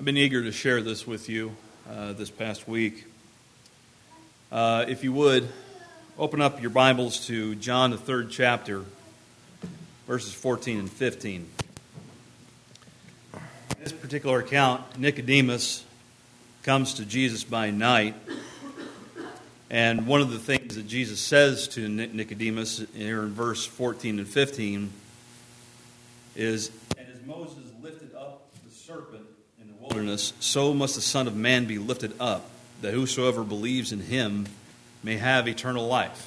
I've been eager to share this with you this past week. If you would, open up your Bibles to John, the 3rd chapter, verses 14 and 15. In this particular account, Nicodemus comes to Jesus by night, and one of the things that Jesus says to Nicodemus here in verse 14 and 15 is, "And as Moses lifted up the serpent in the wilderness, so must the Son of Man be lifted up, that whosoever believes in him may have eternal life."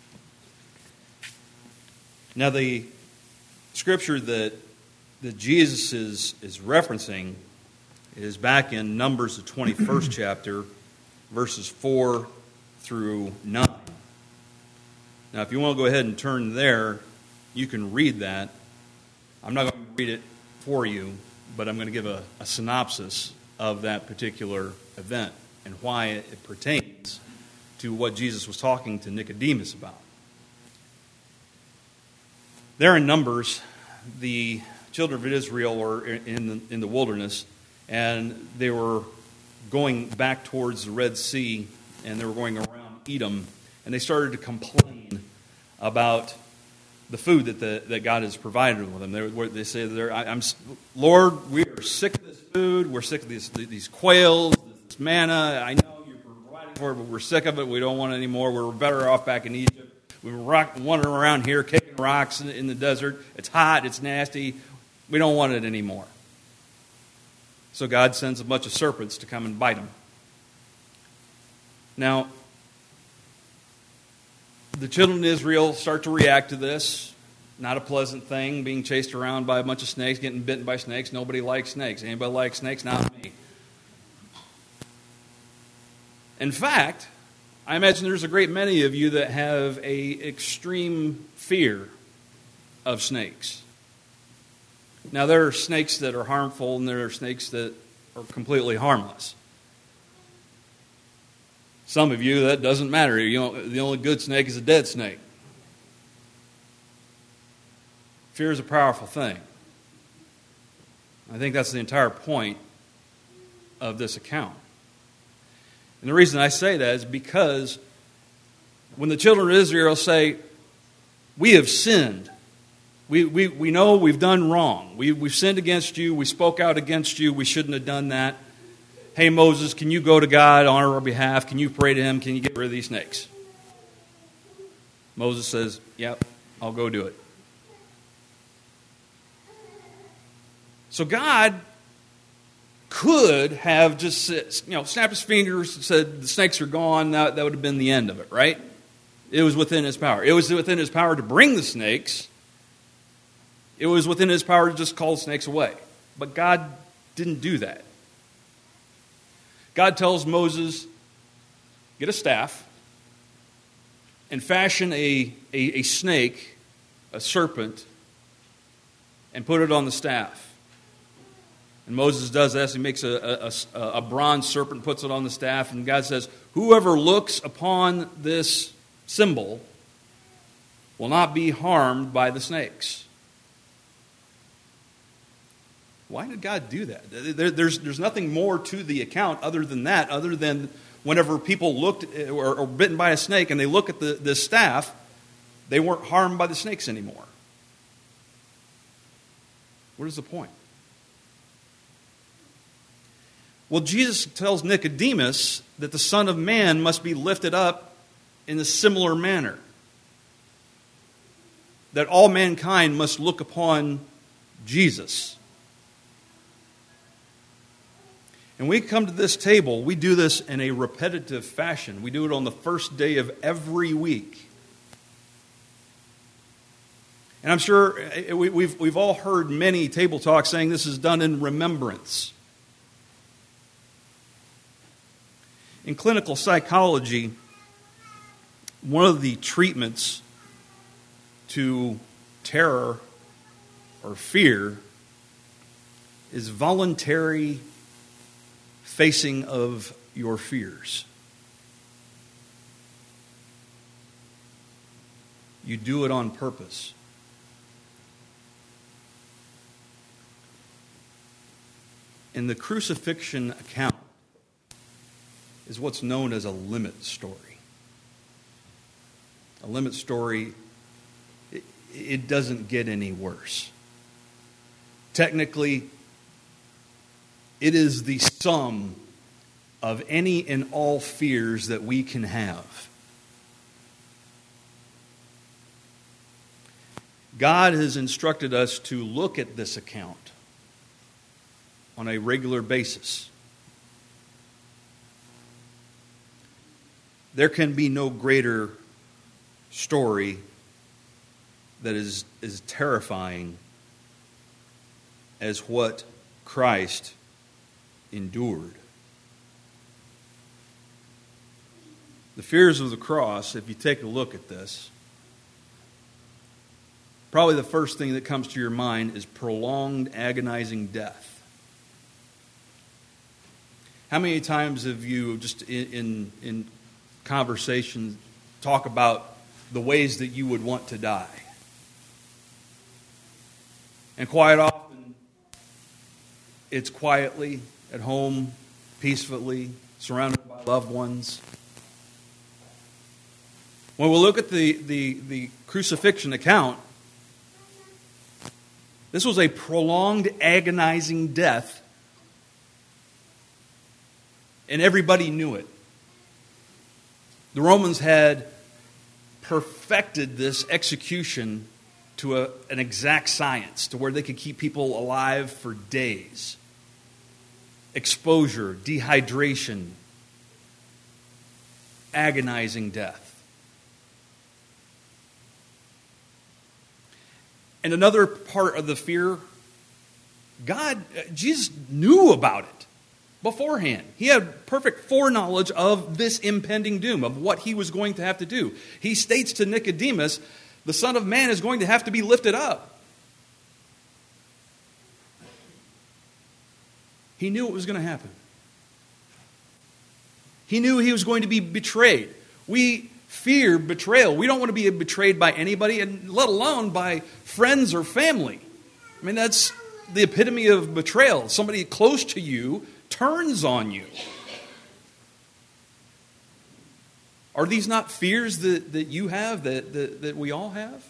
Now, the scripture that Jesus is referencing is back in Numbers, the 21st chapter, verses 4 through 9. Now, if you want to go ahead and turn there, you can read that. I'm not going to read it for you, but I'm going to give a synopsis of that particular event and why it pertains to what Jesus was talking to Nicodemus about. There in Numbers, the children of Israel were in the wilderness, and they were going back towards the Red Sea, and they were going around Edom, and they started to complain about the food that God has provided with them. They say, "Lord, we are sick of this food. We're sick of these quails, this manna. I know you're providing for it, but we're sick of it. We don't want it anymore. We're better off back in Egypt. We were wandering around here, kicking rocks in the desert. It's hot. It's nasty. We don't want it anymore." So God sends a bunch of serpents to come and bite them. Now, the children of Israel start to react to this. Not a pleasant thing, being chased around by a bunch of snakes, getting bitten by snakes. Nobody likes snakes. Anybody like snakes? Not me. In fact, I imagine there's a great many of you that have an extreme fear of snakes. Now, there are snakes that are harmful, and there are snakes that are completely harmless. Some of you, that doesn't matter. The only good snake is a dead snake. Fear is a powerful thing. I think that's the entire point of this account. And the reason I say that is because when the children of Israel say, "We have sinned. We know we've done wrong. We've sinned against you. We spoke out against you. We shouldn't have done that. Hey, Moses, can you go to God on our behalf? Can you pray to him? Can you get rid of these snakes?" Moses says, "Yep, I'll go do it." So God could have just snapped his fingers and said, "The snakes are gone." That would have been the end of it, right? It was within his power. It was within his power to bring the snakes. It was within his power to just call the snakes away. But God didn't do that. God tells Moses, "Get a staff and fashion a snake, a serpent, and put it on the staff." And Moses does this. He makes a bronze serpent, puts it on the staff, and God says, "Whoever looks upon this symbol will not be harmed by the snakes." Why did God do that? There's nothing more to the account other than that, other than whenever people looked or were bitten by a snake and they look at the staff, they weren't harmed by the snakes anymore. What is the point? Well, Jesus tells Nicodemus that the Son of Man must be lifted up in a similar manner. That all mankind must look upon Jesus. And we come to this table, we do this in a repetitive fashion. We do it on the first day of every week. And I'm sure we've all heard many table talks saying this is done in remembrance. In clinical psychology, one of the treatments to terror or fear is voluntary facing of your fears. You do it on purpose. And the crucifixion account is what's known as a limit story. A limit story, it doesn't get any worse. Technically, it is the sum of any and all fears that we can have. God has instructed us to look at this account on a regular basis. There can be no greater story that is terrifying as what Christ endured. The fears of the cross, if you take a look at this, probably the first thing that comes to your mind is prolonged, agonizing death. How many times have you, just in conversation, talk about the ways that you would want to die? And quite often, it's quietly, at home, peacefully, surrounded by loved ones. When we look at the crucifixion account, this was a prolonged, agonizing death, and everybody knew it. The Romans had perfected this execution to an exact science, to where they could keep people alive for days. Exposure, dehydration, agonizing death. And another part of the fear, Jesus knew about it beforehand. He had perfect foreknowledge of this impending doom, of what he was going to have to do. He states to Nicodemus, the Son of Man is going to have to be lifted up. He knew it was going to happen. He knew he was going to be betrayed. We fear betrayal. We don't want to be betrayed by anybody, and let alone by friends or family. I mean, that's the epitome of betrayal. Somebody close to you turns on you. Are these not fears that you have, that we all have?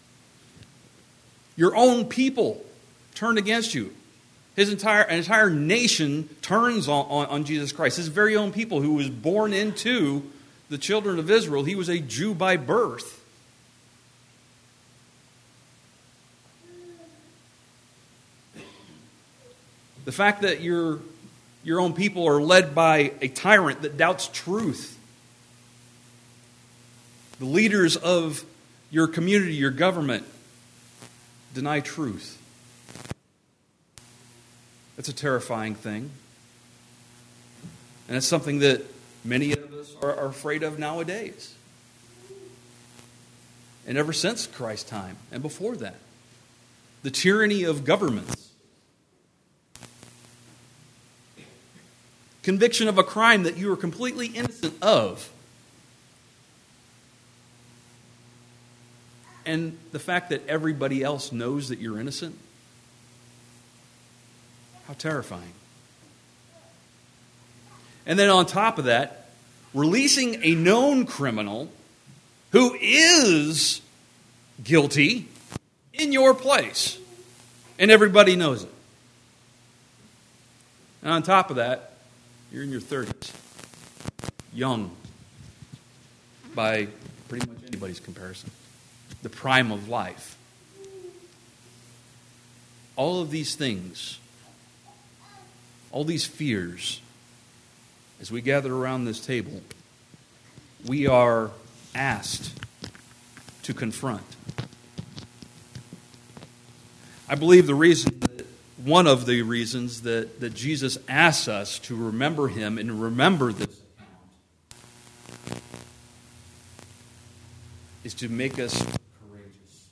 Your own people turn against you. An entire nation turns on Jesus Christ. His very own people, who was born into the children of Israel. He was a Jew by birth. The fact that your own people are led by a tyrant that doubts truth. The leaders of your community, your government, deny truth. That's a terrifying thing. And it's something that many of us are afraid of nowadays. And ever since Christ's time, and before that. The tyranny of governments. Conviction of a crime that you are completely innocent of. And the fact that everybody else knows that you're innocent. How terrifying. And then on top of that, releasing a known criminal who is guilty in your place. And everybody knows it. And on top of that, you're in your 30s. Young. By pretty much anybody's comparison. The prime of life. All of these things, all these fears, as we gather around this table, we are asked to confront. I believe one of the reasons that Jesus asks us to remember him and remember this account is to make us courageous.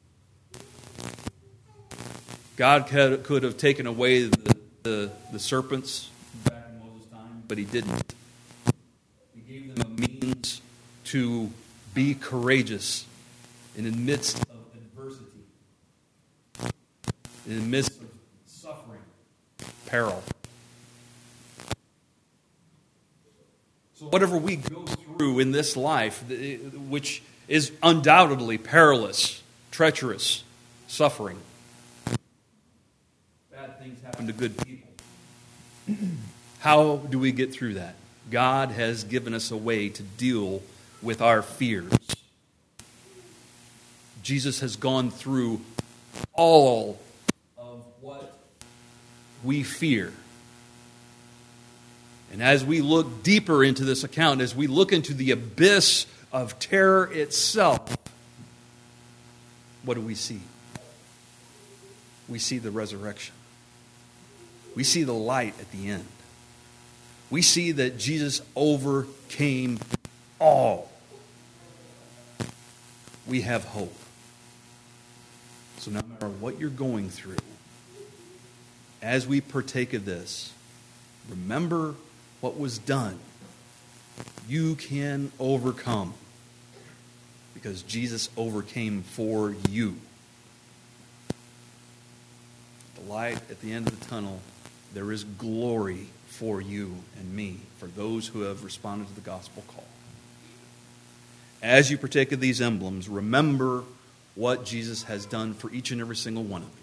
God could have taken away the serpents back in Moses' time, but he didn't. He gave them a means to be courageous in the midst of adversity, in the midst of suffering, peril. So whatever we go through in this life, which is undoubtedly perilous, treacherous, suffering, bad things happen to good people. How do we get through that? God has given us a way to deal with our fears. Jesus has gone through all of what we fear. And as we look deeper into this account, as we look into the abyss of terror itself, what do we see? We see the resurrection. We see the light at the end. We see that Jesus overcame all. We have hope. So no matter what you're going through, as we partake of this, remember what was done. You can overcome because Jesus overcame for you. The light at the end of the tunnel, there is glory for you and me, for those who have responded to the gospel call. As you partake of these emblems, remember what Jesus has done for each and every single one of you.